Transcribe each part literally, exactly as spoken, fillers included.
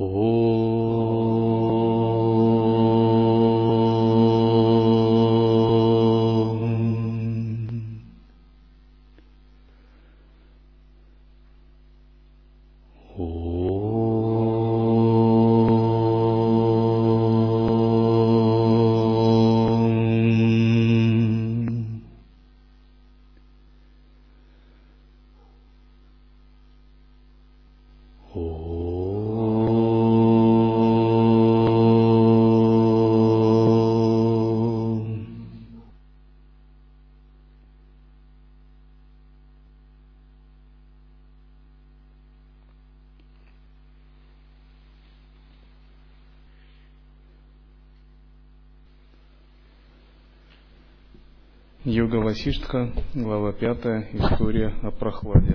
Йога Васиштха, глава пятая, история о прохладе.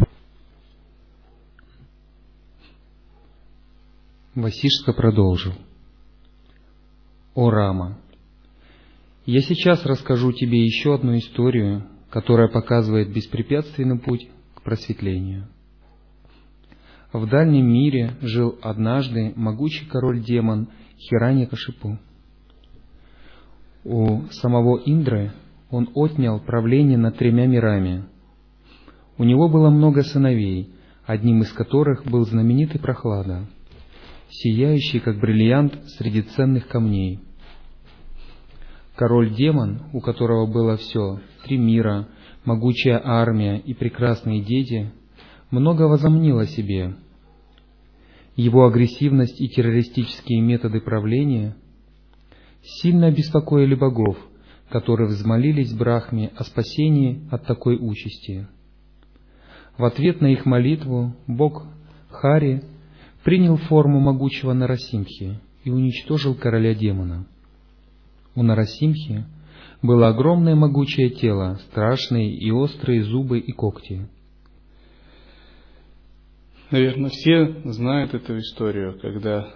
Васиштха продолжил. О Рама, я сейчас расскажу тебе еще одну историю, которая показывает беспрепятственный путь к просветлению. В дальнем мире жил однажды могучий король-демон Хираньякашипу. У самого Индры он отнял правление над тремя мирами. У него было много сыновей, одним из которых был знаменитый Прохлада, сияющий, как бриллиант среди ценных камней. Король-демон, у которого было все — три мира, могучая армия и прекрасные дети, много возомнил о себе. Его агрессивность и террористические методы правления сильно обеспокоили богов, которые взмолились Брахме о спасении от такой участи. В ответ на их молитву бог Хари принял форму могучего Нарасимхи и уничтожил короля демона. У Нарасимхи было огромное могучее тело, страшные и острые зубы и когти. Наверное, все знают эту историю, когда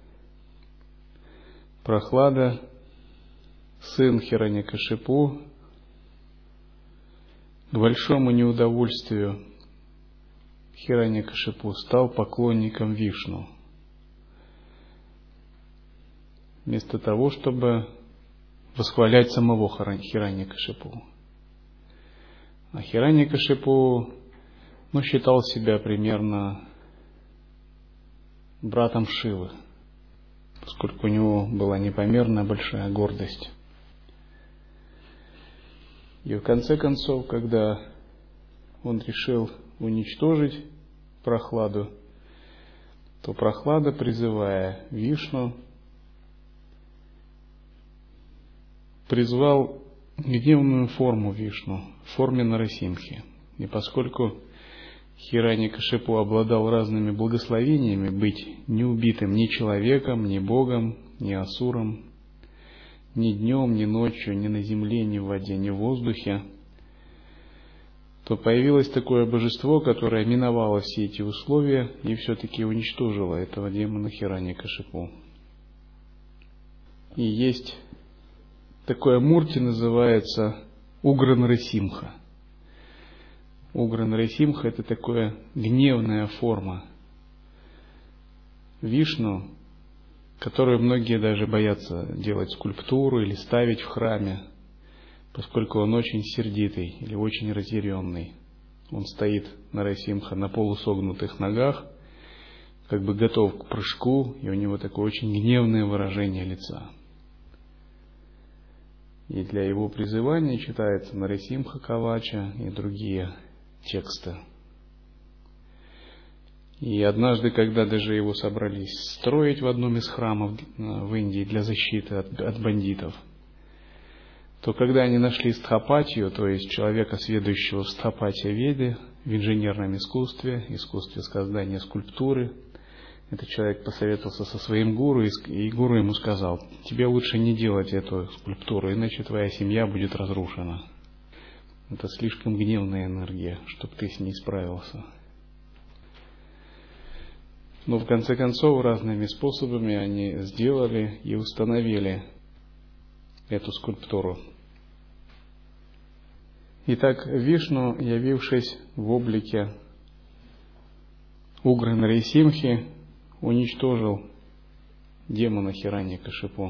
Прохлада, сын Хираньякашипу, к большому неудовольствию Хираньякашипу стал поклонником Вишну, вместо того, чтобы восхвалять самого Хираньякашипу. А Хираньякашипу, ну, считал себя примерно братом Шивы, поскольку у него была непомерно большая гордость. И в конце концов, когда он решил уничтожить Прохладу, то Прохлада, призывая Вишну, призвал гневную форму Вишну в форме Нарасимхи. И поскольку Хираньякашипу обладал разными благословениями быть не убитым ни человеком, ни богом, ни асуром, ни днем, ни ночью, ни на земле, ни в воде, ни в воздухе, то появилось такое божество, которое миновало все эти условия и все-таки уничтожило этого демона Хираньякашипу. И есть такое мурти, называется Угра Нарасимха. Угра Нарасимха — это такая гневная форма Вишну, которую многие даже боятся делать скульптуру или ставить в храме, поскольку он очень сердитый или очень разъяренный. Он стоит, Нарасимха, на полусогнутых ногах, как бы готов к прыжку, и у него такое очень гневное выражение лица. И для его призывания читается Нарасимха Кавача и другие тексты. И однажды, когда даже его собрались строить в одном из храмов в Индии для защиты от, от бандитов, то когда они нашли стхапатию, то есть человека, сведущего в стхапатия-веде, в инженерном искусстве, искусстве создания скульптуры, этот человек посоветовался со своим гуру, и гуру ему сказал: тебе лучше не делать эту скульптуру, иначе твоя семья будет разрушена. Это слишком гневная энергия, чтобы ты с ней справился. Но в конце концов разными способами они сделали и установили эту скульптуру. Итак, Вишну, явившись в облике Угры Нарасимхи, уничтожил демона Хираньякашипу.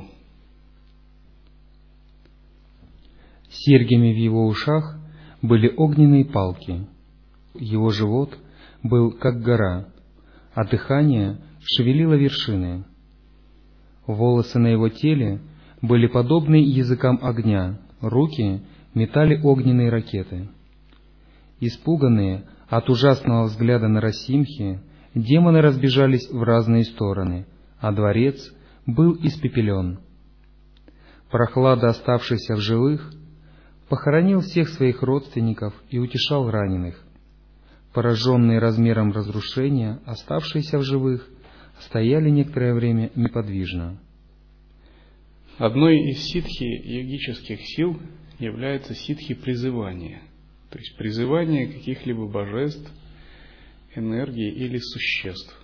Серьгами в его ушах были огненные палки. Его живот был как гора, а дыхание шевелило вершины. Волосы на его теле были подобны языкам огня, руки метали огненные ракеты. Испуганные от ужасного взгляда Нарасимхи, демоны разбежались в разные стороны, а дворец был испепелен. Прохлада, оставшийся в живых, похоронил всех своих родственников и утешал раненых. Пораженные размером разрушения, оставшиеся в живых, стояли некоторое время неподвижно. Одной из ситхи-йогических сил является ситхи-призывание, то есть призывание каких-либо божеств, энергий или существ.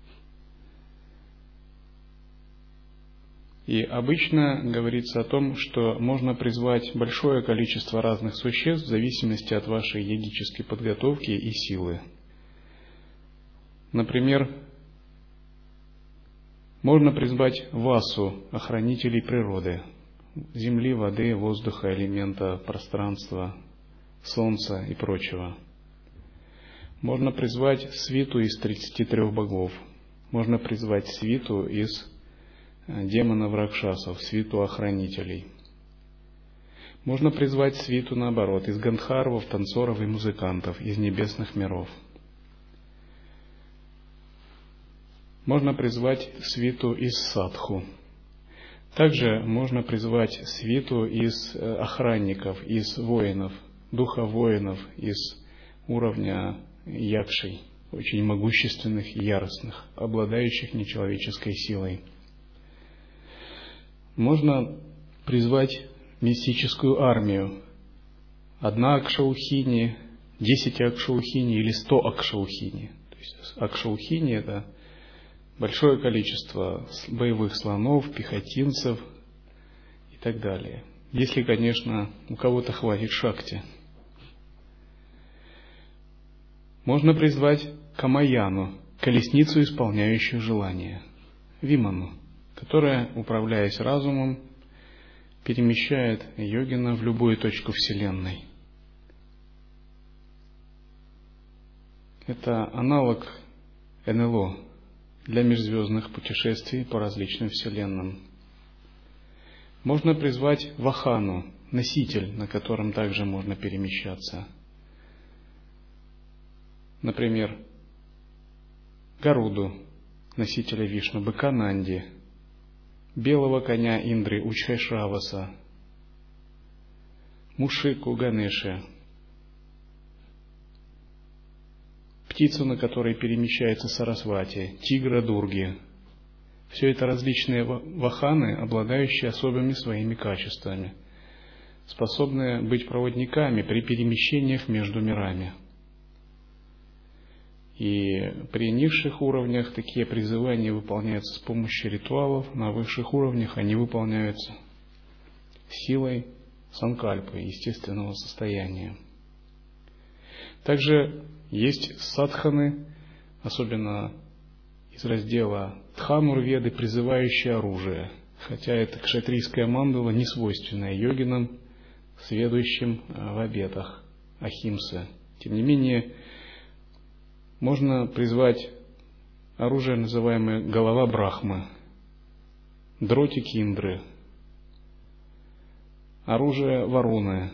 И обычно говорится о том, что можно призвать большое количество разных существ в зависимости от вашей йогической подготовки и силы. Например, можно призвать васу, охранителей природы, земли, воды, воздуха, элемента, пространства, солнца и прочего. Можно призвать свиту из тридцати трёх богов. Можно призвать свиту из демонов-ракшасов, свиту охранителей. Можно призвать свиту, наоборот, из гандхарвов, танцоров и музыкантов, из небесных миров. Можно призвать свиту из садху. Также можно призвать свиту из охранников, из воинов, духа воинов, из уровня якшей, очень могущественных и яростных, обладающих нечеловеческой силой. Можно призвать мистическую армию. Одна акшаухини, десять акшаухини или сто акшаухини. То есть акшаухини — это большое количество боевых слонов, пехотинцев и так далее. Если, конечно, у кого-то хватит шакти. Можно призвать камаяну, колесницу, исполняющую желания, виману, которая, управляясь разумом, перемещает йогина в любую точку Вселенной. Это аналог эн эл о для межзвездных путешествий по различным вселенным. Можно призвать вахану, носитель, на котором также можно перемещаться. Например, Гаруду, носителя Вишну, быка Нанди, белого коня Индры Учхайшраваса, Мушику Ганеши, птицу, на которой перемещается Сарасвати, тигра Дурги. Все это различные ваханы, обладающие особыми своими качествами, способные быть проводниками при перемещениях между мирами. И при низших уровнях такие призывания выполняются с помощью ритуалов, на высших уровнях они выполняются силой санкальпы, естественного состояния. Также есть садханы, особенно из раздела Дханур-веды, призывающие оружие, хотя это кшатрийская мандала, не свойственная йогинам, сведущим в обетах ахимсы. Тем не менее, можно призвать оружие, называемое голова Брахмы, дротик Индры, оружие Варуны,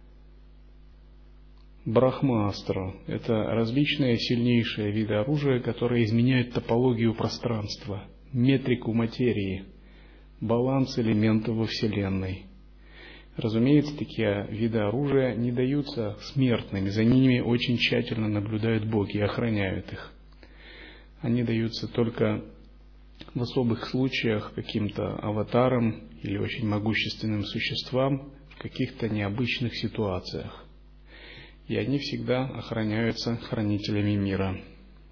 Брахмаастру. Это различные сильнейшие виды оружия, которые изменяют топологию пространства, метрику материи, баланс элементов во Вселенной. Разумеется, такие виды оружия не даются смертным, за ними очень тщательно наблюдают боги и охраняют их. Они даются только в особых случаях каким-то аватарам или очень могущественным существам в каких-то необычных ситуациях. И они всегда охраняются хранителями мира.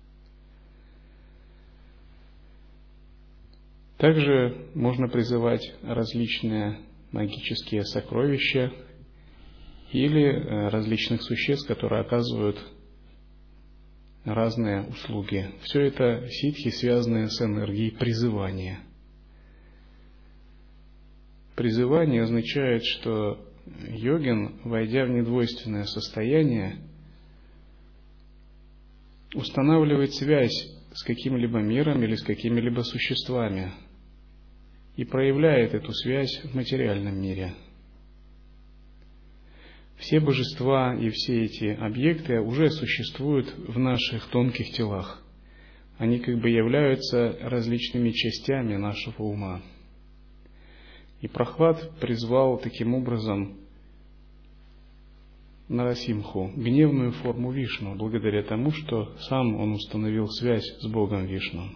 Также можно призывать различные магические сокровища или различных существ, которые оказывают разные услуги. Все это ситхи, связанные с энергией призывания. призывание означает, что йогин, войдя в недвойственное состояние, устанавливает связь с каким-либо миром или с какими-либо существами и проявляет эту связь в материальном мире. Все божества и все эти объекты уже существуют в наших тонких телах. Они как бы являются различными частями нашего ума. И Прохлад призвал таким образом Нарасимху, гневную форму Вишну, благодаря тому, что сам он установил связь с Богом Вишну.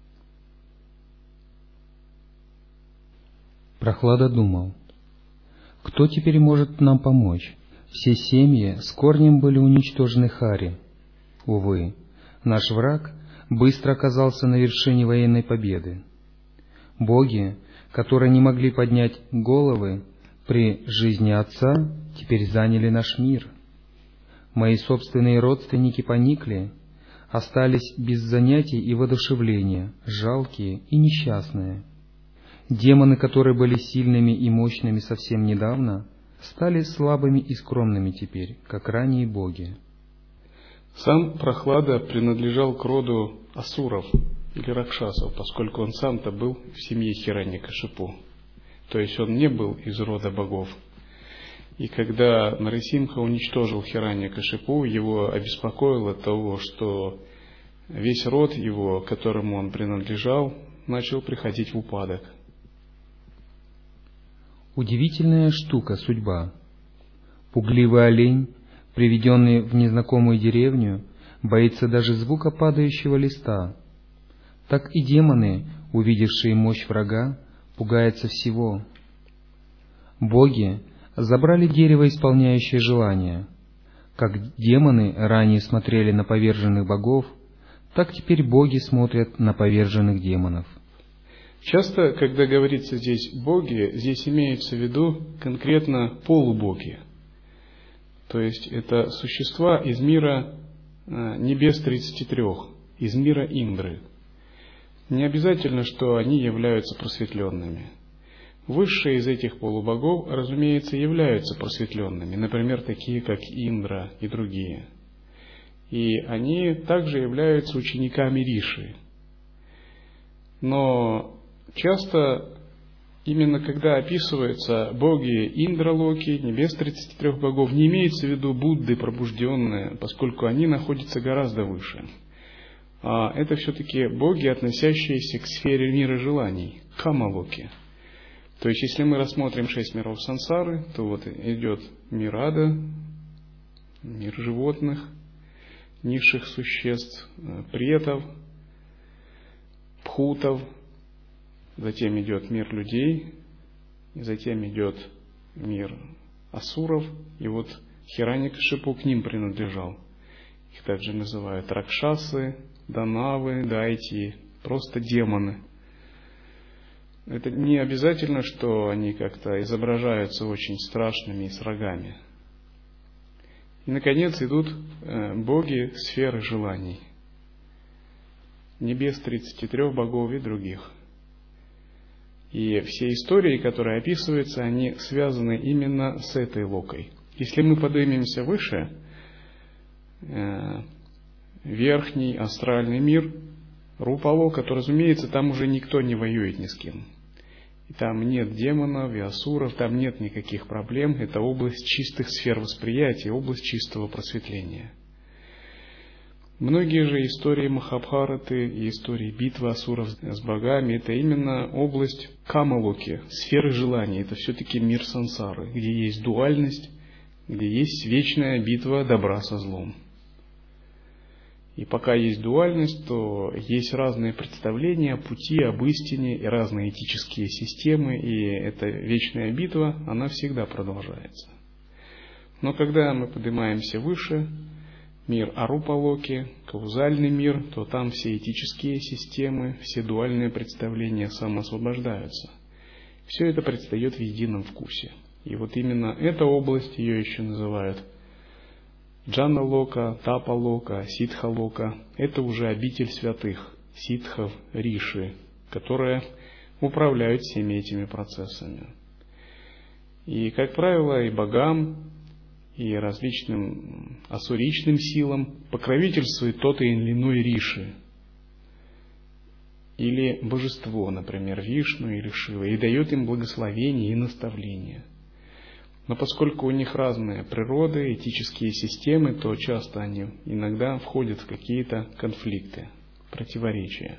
Прохлада думал: кто теперь может нам помочь? Все семьи с корнем были уничтожены Хари. Увы, наш враг быстро оказался на вершине военной победы. Боги, которые не могли поднять головы при жизни отца, теперь заняли наш мир. Мои собственные родственники поникли, остались без занятий и воодушевления, жалкие и несчастные. Демоны, которые были сильными и мощными совсем недавно, стали слабыми и скромными теперь, как ранее боги. Сам Прохлада принадлежал к роду асуров или ракшасов, поскольку он сам-то был в семье Хираньякашипу. То есть он не был из рода богов. И когда Нарасимха уничтожил Хираньякашипу, его обеспокоило того, что весь род его, к которому он принадлежал, начал приходить в упадок. Удивительная штука судьба. Пугливый олень, приведенный в незнакомую деревню, боится даже звука падающего листа. Так и демоны, увидевшие мощь врага, пугаются всего. Боги забрали дерево, исполняющее желания. Как демоны ранее смотрели на поверженных богов, так теперь боги смотрят на поверженных демонов. Часто, когда говорится здесь «боги», здесь имеется в виду конкретно полубоги. То есть это существа из мира небес тридцати трех, из мира Индры. Не обязательно, что они являются просветленными. Высшие из этих полубогов, разумеется, являются просветленными, например, такие как Индра и другие. И они также являются учениками Риши. Но часто, именно когда описываются боги Индралоки, небес тридцати трех богов, не имеется в виду Будды пробужденные, поскольку они находятся гораздо выше. А это все-таки боги, относящиеся к сфере мира желаний, Камалоки. То есть, если мы рассмотрим шесть миров сансары, то вот идет мир ада, мир животных, низших существ, претов, пхутов, затем идет мир людей, и затем идет мир асуров, и вот Хираньякашипу к ним принадлежал. Их также называют ракшасы, данавы, дайти, просто демоны. Это не обязательно, что они как-то изображаются очень страшными и с рогами. И, наконец, идут боги сферы желаний. Небес тридцати трех богов и других. И все истории, которые описываются, они связаны именно с этой локой. Если мы поднимемся выше, верхний астральный мир, Рупалока, то, разумеется, там уже никто не воюет ни с кем. И там нет демонов и асуров, там нет никаких проблем. Это область чистых сфер восприятия, область чистого просветления. Многие же истории Махабхараты и истории битвы асуров с богами — это именно область Камалоки, сферы желаний. Это все-таки мир сансары, где есть дуальность, где есть вечная битва добра со злом. И пока есть дуальность, то есть разные представления, пути об истине и разные этические системы, и эта вечная битва, она всегда продолжается. Но когда мы поднимаемся выше, мир Арупалоки, каузальный мир, то там все этические системы, все дуальные представления самоосвобождаются. Все это предстает в едином вкусе. И вот именно эта область, ее еще называют Джана-лока, Тапа-лока, Ситха-лока, это уже обитель святых, ситхов, риши, которые управляют всеми этими процессами. И, как правило, и богам, и различным ассуричным силам покровительствует тот или иной риши, или божество, например, Вишну или Шива, и дает им благословение и наставление. Но поскольку у них разные природы, этические системы, то часто они иногда входят в какие-то конфликты, противоречия.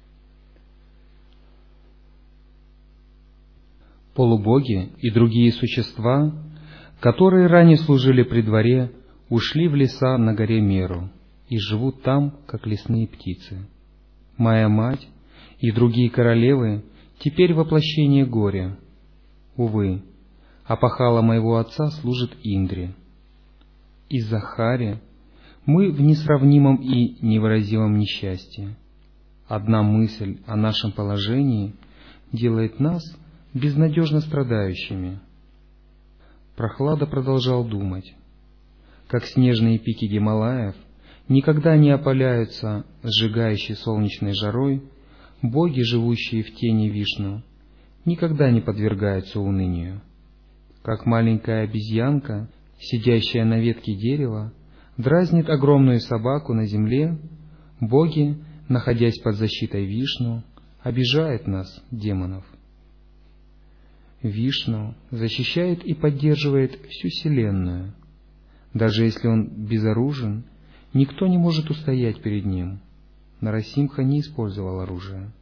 Полубоги и другие существа, которые ранее служили при дворе, ушли в леса на горе Меру и живут там, как лесные птицы. Моя мать и другие королевы теперь воплощение горя. Увы, опахала моего отца служит Индре. Из-за Хари мы в несравнимом и невыразимом несчастье. Одна мысль о нашем положении делает нас безнадежно страдающими. Прохлада продолжал думать. Как снежные пики Гималаев никогда не опаляются сжигающей солнечной жарой, боги, живущие в тени Вишну, никогда не подвергаются унынию. Как маленькая обезьянка, сидящая на ветке дерева, дразнит огромную собаку на земле, боги, находясь под защитой Вишну, обижают нас, демонов. Вишну защищает и поддерживает всю Вселенную. Даже если он безоружен, никто не может устоять перед ним. Нарасимха не использовал оружие.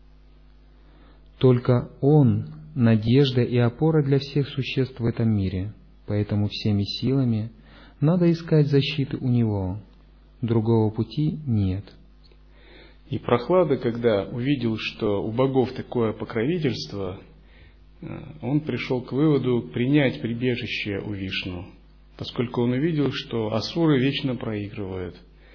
Только он — надежда и опора для всех существ в этом мире, поэтому всеми силами надо искать защиты у него. Другого пути нет. И Прохлада, когда увидел, что у богов такое покровительство, он пришел к выводу принять прибежище у Вишну, поскольку он увидел, что асуры вечно проигрывают.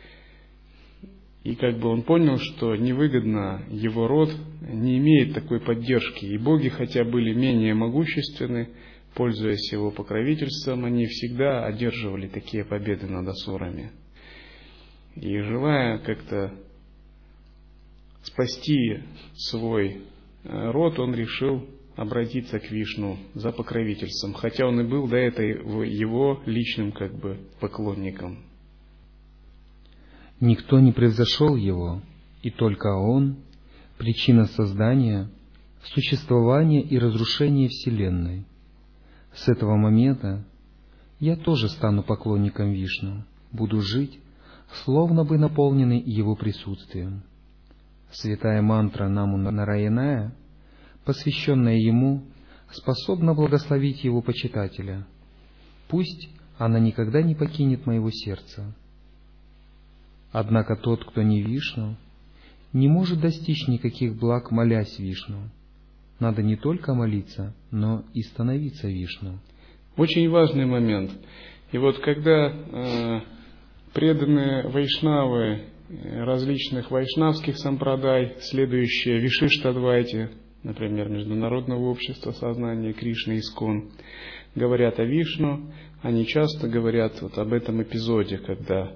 И как бы он понял, что невыгодно его род не имеет такой поддержки. И боги, хотя были менее могущественны, пользуясь его покровительством, они всегда одерживали такие победы над асурами. И желая как-то спасти свой род, он решил обратиться к Вишну за покровительством, хотя он и был до этого его личным как бы поклонником. Никто не превзошел его, и только он — причина создания, существования и разрушения Вселенной. С этого момента я тоже стану поклонником Вишну, буду жить, словно бы наполненный его присутствием. Святая мантра Наму Нараяная, посвященная ему, способна благословить его почитателя. Пусть она никогда не покинет моего сердца. Однако тот, кто не Вишну, не может достичь никаких благ, молясь Вишну. Надо не только молиться, но и становиться Вишну. Очень важный момент. И вот когда э, преданные вайшнавы различных вайшнавских сампрадай, следующие Вишиштадвайте, например, Международного общества сознания Кришны Искон, говорят о Вишну, они часто говорят вот об этом эпизоде, когда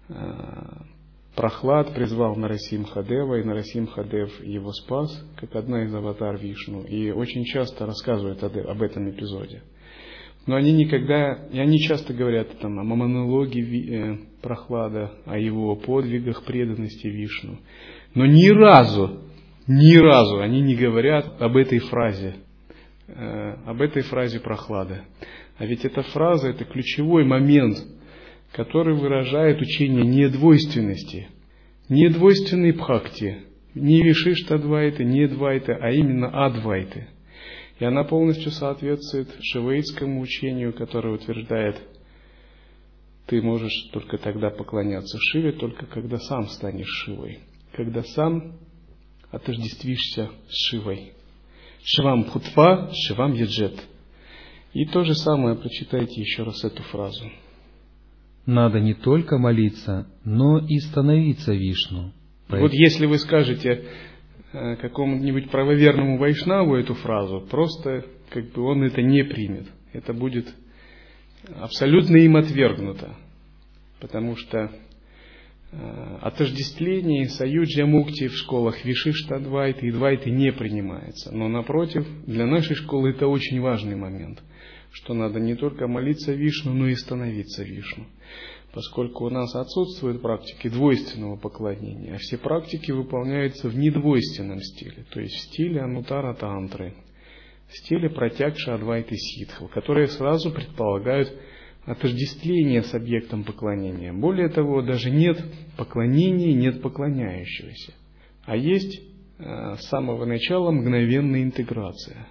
Прохлад призвал Нарасимхадева, и Нарасимхадев его спас, как одна из аватар Вишну, и очень часто рассказывают об этом эпизоде. Но они никогда, и они часто говорят там, о монологе Прохлада, о его подвигах преданности Вишну. Но ни разу, ни разу они не говорят об этой фразе, об этой фразе Прохлада. А ведь эта фраза — это ключевой момент, который выражает учение недвойственности, недвойственной бхакти, не Вишиштадвайты, не Двайты, а именно Адвайты. И она полностью соответствует шиваитскому учению, которое утверждает, ты можешь только тогда поклоняться Шиве, только когда сам станешь Шивой, когда сам отождествишься с Шивой. Шивам Бхутва, Шивам Яджет. И то же самое, прочитайте еще раз эту фразу. Надо не только молиться, но и становиться Вишну. Поэтому... Вот если вы скажете какому-нибудь правоверному вайшнаву эту фразу, просто как бы он это не примет. Это будет абсолютно им отвергнуто. Потому что отождествление саюджья мукти в школах Вишиштадвайты и Двайты не принимается. Но напротив, для нашей школы это очень важный момент. что надо не только молиться Вишну, но и становиться Вишну. Поскольку у нас отсутствуют практики двойственного поклонения, а все практики выполняются в недвойственном стиле, то есть в стиле Анутара Тантры, в стиле Пратьякша Адвайты Ситхов, которые сразу предполагают отождествление с объектом поклонения. Более того, даже нет поклонения, нет поклоняющегося, а есть э, с самого начала мгновенная интеграция.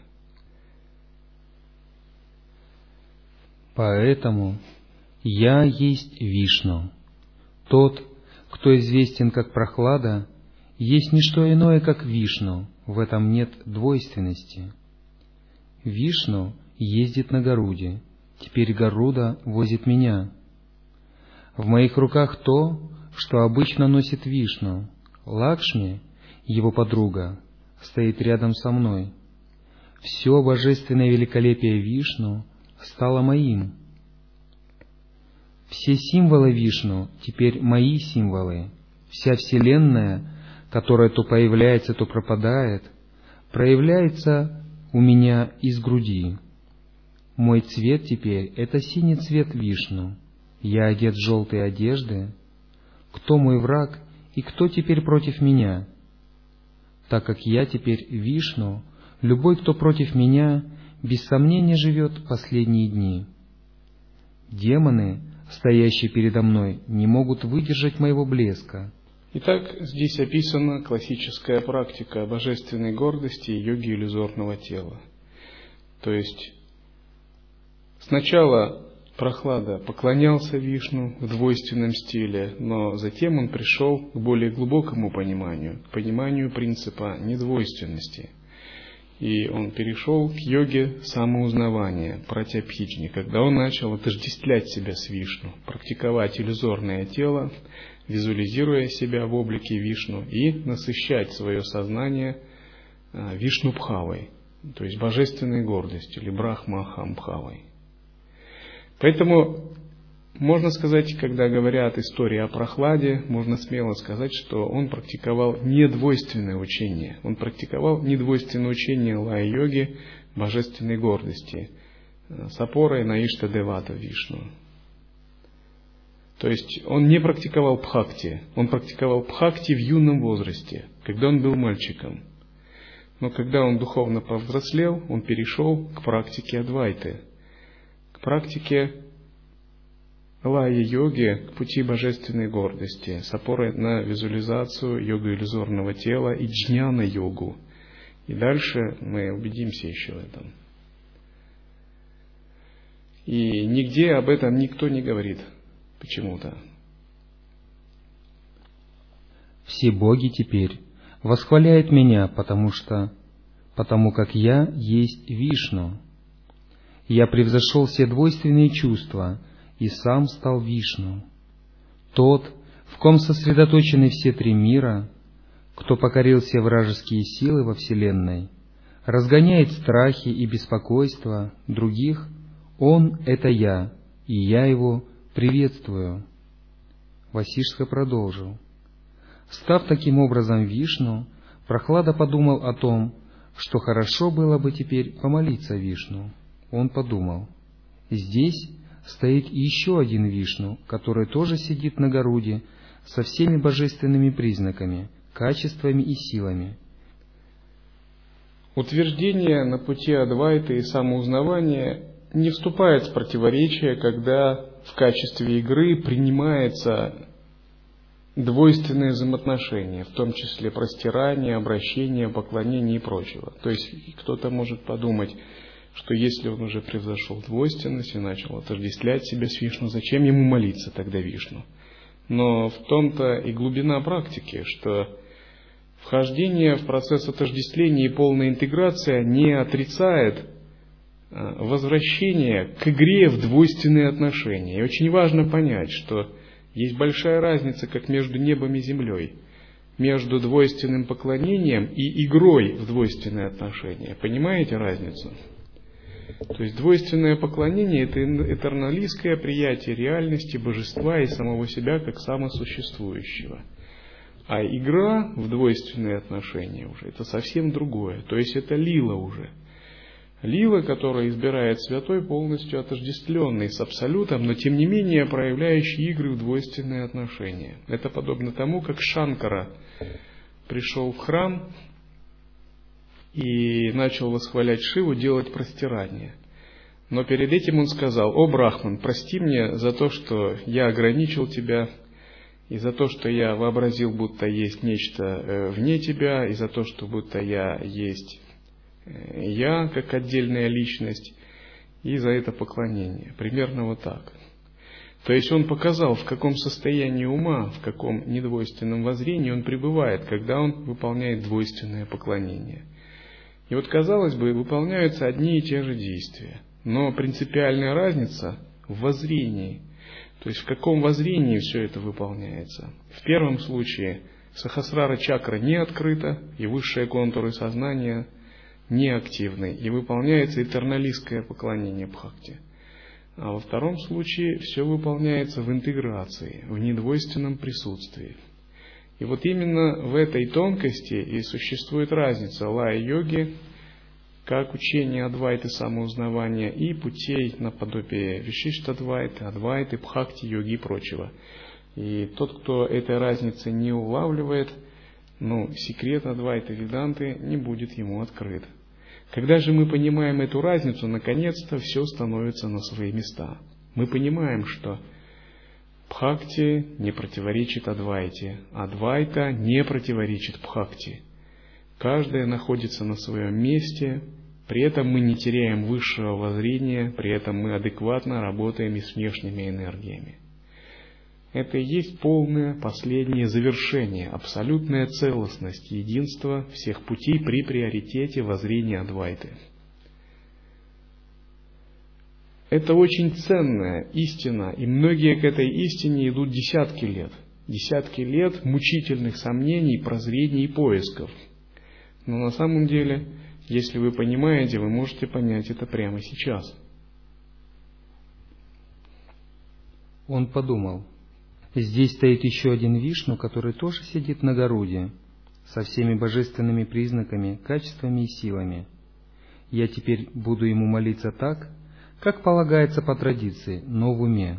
Поэтому «Я есть Вишну». Тот, кто известен как Прохлада, есть не что иное, как Вишну, в этом нет двойственности. Вишну ездит на Гаруде, теперь Гаруда возит меня. В моих руках то, что обычно носит Вишну. Лакшми, его подруга, стоит рядом со мной. Все божественное великолепие Вишну стало моим. Все символы Вишну теперь мои символы. Вся Вселенная, которая то появляется, то пропадает, проявляется у меня из груди. Мой цвет теперь — это синий цвет Вишну. Я одет в желтые одежды. Кто мой враг и кто теперь против меня? Так как я теперь Вишну, любой, кто против меня, без сомнения живет последние дни. Демоны, стоящие передо мной, не могут выдержать моего блеска. Итак, здесь описана классическая практика божественной гордости и йоги иллюзорного тела. То есть, сначала Прохлада поклонялся Вишну в двойственном стиле, но затем он пришел к более глубокому пониманию, к пониманию принципа недвойственности. И он перешел к йоге самоузнавания, пратябхиджни, когда он начал отождествлять себя с Вишну, практиковать иллюзорное тело, визуализируя себя в облике Вишну и насыщать свое сознание Вишну-бхавой, то есть божественной гордостью, или Брахма-ахам-бхавой. Поэтому можно сказать, когда говорят истории о Прохладе, можно смело сказать, что он практиковал недвойственное учение. Он практиковал недвойственное учение лая-йоги, божественной гордости, с опорой на Иштадевата Вишну. То есть он не практиковал бхакти, он практиковал бхакти в юном возрасте, когда он был мальчиком. Но когда он духовно повзрослел, он перешел к практике адвайты, к практике лая-йоги, к пути божественной гордости, с опорой на визуализацию йогу иллюзорного тела и джняна-йогу. И дальше мы убедимся еще в этом. И нигде об этом никто не говорит почему-то. Все боги теперь восхваляют меня, потому что, потому как я есть Вишну. Я превзошел все двойственные чувства и сам стал Вишну. Тот, в ком сосредоточены все три мира, кто покорил все вражеские силы во Вселенной, разгоняет страхи и беспокойства других, он — это я, и я его приветствую. Васиштха продолжил. Став таким образом Вишну, Прохлада подумал о том, что хорошо было бы теперь помолиться Вишну. Он подумал, здесь стоит еще один Вишну, который тоже сидит на Гаруде со всеми божественными признаками, качествами и силами. Утверждение на пути адвайты и самоузнавания не вступает в противоречие, когда в качестве игры принимается двойственные взаимоотношения, в том числе простирание, обращение, поклонение и прочего. То есть кто-то может подумать, что если он уже превзошел двойственность и начал отождествлять себя с Вишну, зачем ему молиться тогда Вишну? Но в том-то и глубина практики, что вхождение в процесс отождествления и полная интеграция не отрицает возвращение к игре в двойственные отношения. И очень важно понять, что есть большая разница как между небом и землей, между двойственным поклонением и игрой в двойственные отношения. Понимаете разницу? То есть двойственное поклонение — это этерналистское приятие реальности, божества и самого себя как самосуществующего. А игра в двойственные отношения уже — это совсем другое. То есть это лила уже. Лила, которая избирает святой, полностью отождествленный с Абсолютом, но тем не менее проявляющий игры в двойственные отношения. Это подобно тому, как Шанкара пришел в храм и начал восхвалять Шиву, делать простирание. Но перед этим он сказал: «О, Брахман, прости мне за то, что я ограничил тебя, и за то, что я вообразил, будто есть нечто вне тебя, и за то, что будто я есть я, как отдельная личность, и за это поклонение». Примерно вот так. То есть он показал, в каком состоянии ума, в каком недвойственном воззрении он пребывает, когда он выполняет двойственное поклонение. И вот, казалось бы, выполняются одни и те же действия, но принципиальная разница в воззрении. То есть в каком воззрении все это выполняется. В первом случае Сахасрара чакра не открыта, и высшие контуры сознания неактивны, и выполняется этерналистское поклонение Бхакти. А во втором случае все выполняется в интеграции, в недвойственном присутствии. И вот именно в этой тонкости и существует разница лая-йоги, как учение Адвайты самоузнавания, и путей наподобие Вишишта-адвайты, Адвайты, Бхакти, йоги и прочего. И тот, кто этой разницы не улавливает, ну, секрет Адвайты Веданты не будет ему открыт. Когда же мы понимаем эту разницу, наконец-то все становится на свои места. Мы понимаем, что Бхакти не противоречит Адвайте, Адвайта не противоречит Бхакти. Каждая находится на своем месте, при этом мы не теряем высшего воззрения, при этом мы адекватно работаем и с внешними энергиями. Это и есть полное последнее завершение, абсолютная целостность, единство всех путей при приоритете воззрения Адвайты. Это очень ценная истина, и многие к этой истине идут десятки лет. Десятки лет мучительных сомнений, прозрений и поисков. Но на самом деле, если вы понимаете, вы можете понять это прямо сейчас. Он подумал: здесь стоит еще один Вишну, который тоже сидит на Гаруде, со всеми божественными признаками, качествами и силами. Я теперь буду ему молиться так, как полагается по традиции, но в уме.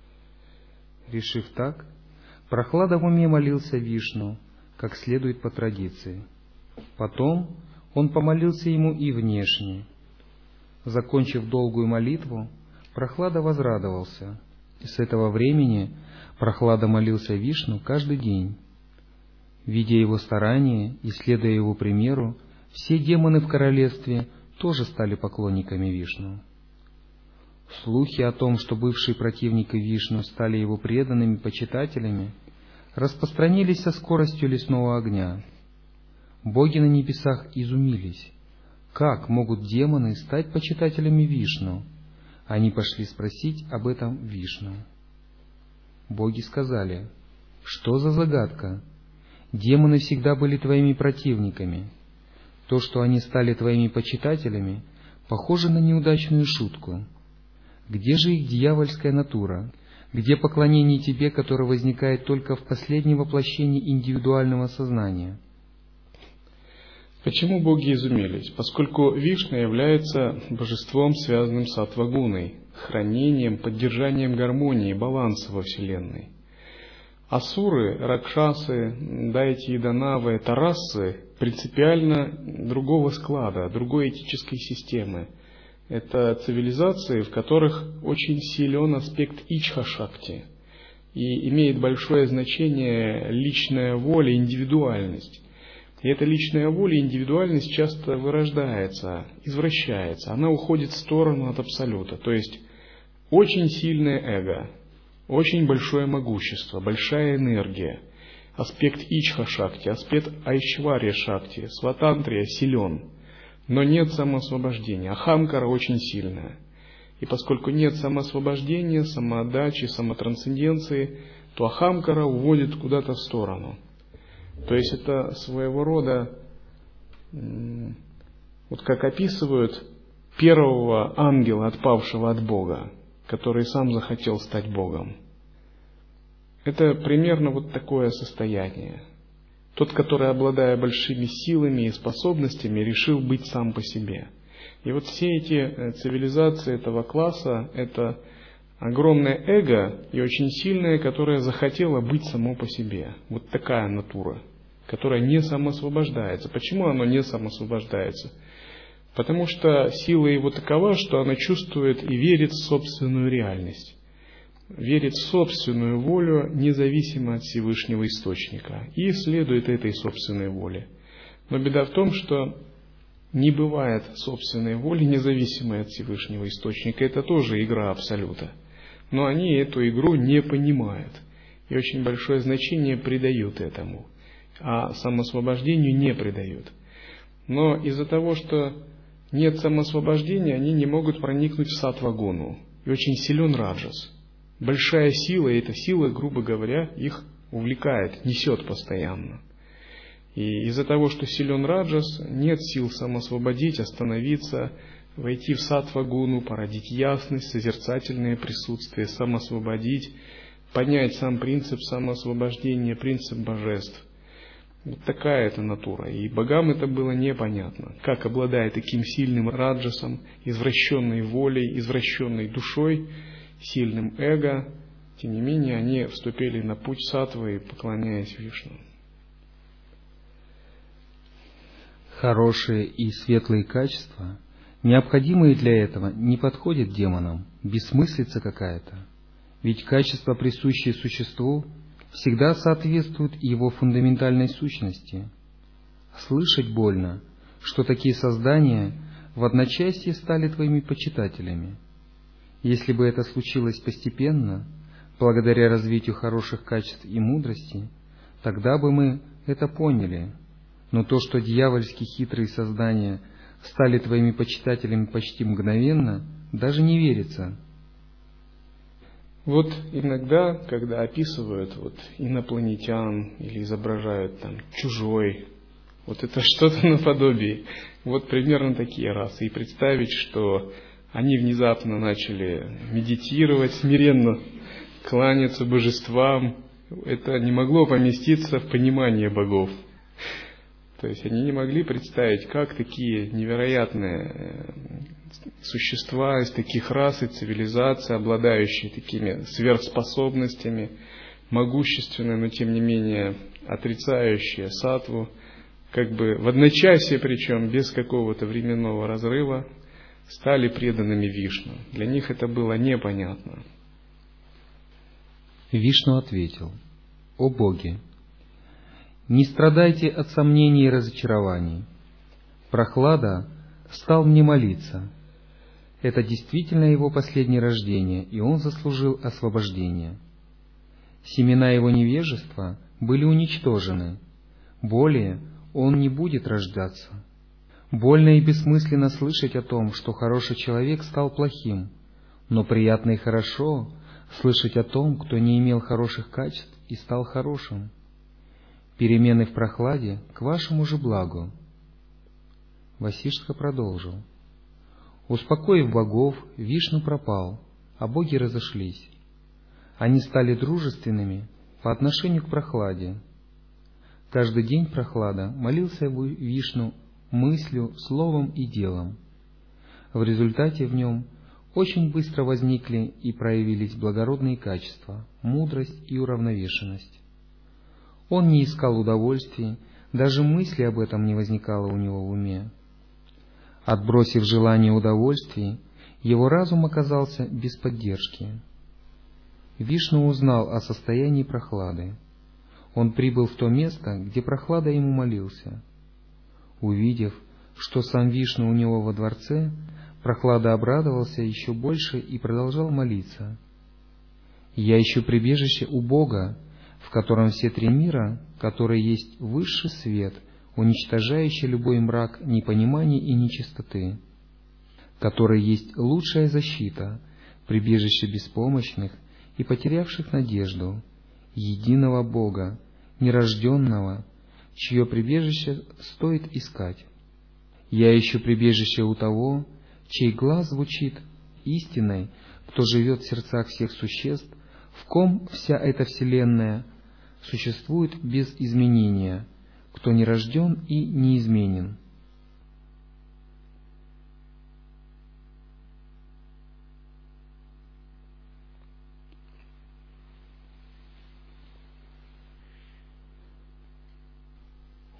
Решив так, Прохлада в уме молился Вишну, как следует по традиции. Потом он помолился ему и внешне. Закончив долгую молитву, Прохлада возрадовался, и с этого времени Прохлада молился Вишну каждый день. Видя его старания и следуя его примеру, все демоны в королевстве тоже стали поклонниками Вишну. Слухи о том, что бывшие противники Вишну стали его преданными почитателями, распространились со скоростью лесного огня. Боги на небесах изумились. Как могут демоны стать почитателями Вишну? Они пошли спросить об этом Вишну. Боги сказали: что за загадка? Демоны всегда были твоими противниками. То, что они стали твоими почитателями, похоже на неудачную шутку. Где же их дьявольская натура? Где поклонение тебе, которое возникает только в последнем воплощении индивидуального сознания? Почему боги изумились? Поскольку Вишна является божеством, связанным с саттва-гуной, хранением, поддержанием гармонии, баланса во Вселенной. Асуры, ракшасы, дайти и данавы, это расы принципиально другого склада, другой этической системы. Это цивилизации, в которых очень силен аспект ичха-шакти, и имеет большое значение личная воля, индивидуальность. И эта личная воля и индивидуальность часто вырождается, извращается, она уходит в сторону от абсолюта. То есть очень сильное эго, очень большое могущество, большая энергия, аспект ичха-шакти, аспект айшварья-шакти, сватантрия силен, но нет самоосвобождения, ахамкара очень сильная. И поскольку нет самоосвобождения, самоотдачи, самотрансценденции, то ахамкара уводит куда-то в сторону. То есть это своего рода, вот как описывают первого ангела, отпавшего от Бога, который сам захотел стать Богом. Это примерно вот такое состояние. Тот, который, обладая большими силами и способностями, решил быть сам по себе. И вот все эти цивилизации этого класса — это огромное эго и очень сильное, которое захотело быть само по себе. Вот такая натура, которая не самоосвобождается. Почему оно не самоосвобождается? Потому что сила его такова, что она чувствует и верит в собственную реальность. Верит в собственную волю, независимо от Всевышнего Источника, и следует этой собственной воле. Но беда в том, что не бывает собственной воли, независимой от Всевышнего Источника. Это тоже игра Абсолюта. Но они эту игру не понимают. И очень большое значение придают этому. А самоосвобождению не придают. Но из-за того, что нет самоосвобождения, они не могут проникнуть в саттва-гуну. И очень силен раджас. Большая сила, и эта сила, грубо говоря, их увлекает, несет постоянно. И из-за того, что силен раджас, нет сил самоосвободить, остановиться, войти в саттва-гуну, породить ясность, созерцательное присутствие, самоосвободить, понять сам принцип самоосвобождения, принцип божеств. Вот такая это натура. И богам это было непонятно. Как, обладая таким сильным раджасом, извращенной волей, извращенной душой, сильным эго, тем не менее они вступили на путь саттвы, поклоняясь Вишну. Хорошие и светлые качества, необходимые для этого, не подходят демонам, бессмыслица какая-то. Ведь качества, присущие существу, всегда соответствуют его фундаментальной сущности. Слышать больно, что такие создания в одночасье стали твоими почитателями. Если бы это случилось постепенно, благодаря развитию хороших качеств и мудрости, тогда бы мы это поняли. Но то, что дьявольски хитрые создания стали твоими почитателями почти мгновенно, даже не верится. Вот иногда, когда описывают вот инопланетян или изображают там чужой, вот это что-то наподобие, вот примерно такие расы. И представить, что они внезапно начали медитировать, смиренно кланяться божествам, это не могло поместиться в понимание богов. То есть они не могли представить, как такие невероятные существа из таких рас и цивилизаций, обладающие такими сверхспособностями, могущественные, но тем не менее отрицающие саттву, как бы в одночасье, причем без какого-то временного разрыва, стали преданными Вишну. Для них это было непонятно. Вишну ответил: «О боги! Не страдайте от сомнений и разочарований. Прохлада стал мне молиться. Это действительно его последнее рождение, и он заслужил освобождение. Семена его невежества были уничтожены. Более он не будет рождаться. Больно и бессмысленно слышать о том, что хороший человек стал плохим, но приятно и хорошо слышать о том, кто не имел хороших качеств и стал хорошим. Перемены в прохладе к вашему же благу». Васиштха продолжил: «Успокоив богов, Вишну пропал, а боги разошлись. Они стали дружественными по отношению к прохладе. Каждый день Прохлада молился Вишну мыслью, словом и делом. В результате в нем очень быстро возникли и проявились благородные качества, мудрость и уравновешенность. Он не искал удовольствий, даже мысли об этом не возникало у него в уме. Отбросив желание удовольствий, его разум оказался без поддержки. Вишну узнал о состоянии Прохлады. Он прибыл в то место, где Прохлада ему молился. Увидев, что сам Вишну у него во дворце, Прохлада обрадовался еще больше и продолжал молиться: «Я ищу прибежище у Бога, в котором все три мира, который есть высший свет, уничтожающий любой мрак непонимания и нечистоты, который есть лучшая защита, прибежище беспомощных и потерявших надежду, единого Бога, нерожденного, чье прибежище стоит искать. Я ищу прибежище у того, чей глаз звучит истиной, кто живет в сердцах всех существ, в ком вся эта вселенная существует без изменения, кто не рожден и неизменен».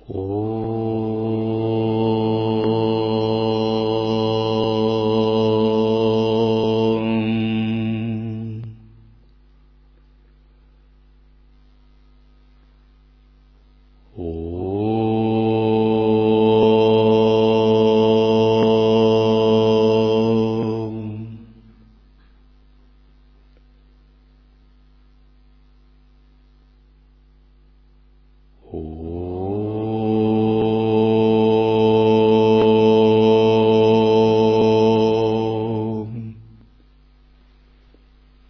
Om.